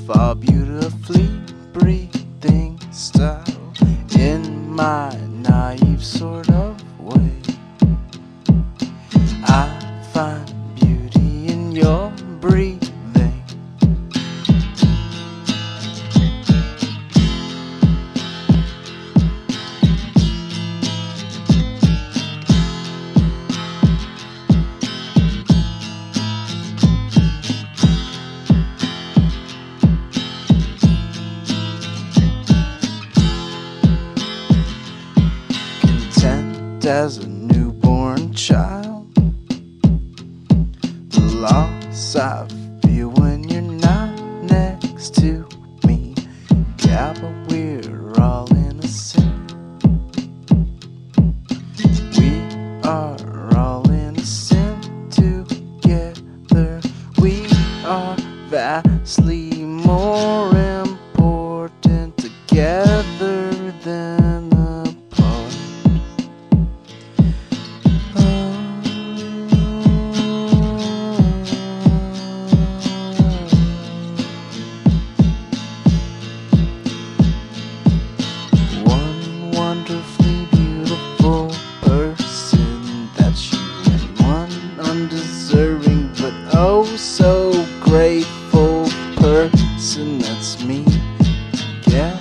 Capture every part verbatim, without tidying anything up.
fall beautifully breathing style in my naive sort of way. I find beauty in your breathing. As a newborn child, the loss I feel when you're not next to me. Yeah, but we're all innocent. We are all innocent together. We are vastly more important together than apart. Wonderfully beautiful person, that's you, and one undeserving but oh so grateful person, that's me together.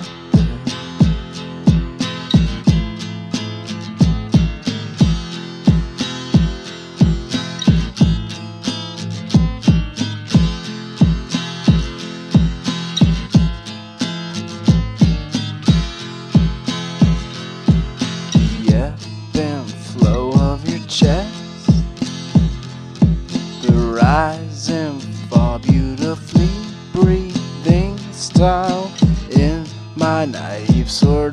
Chest, the rise and fall beautifully breathing style in my naive sort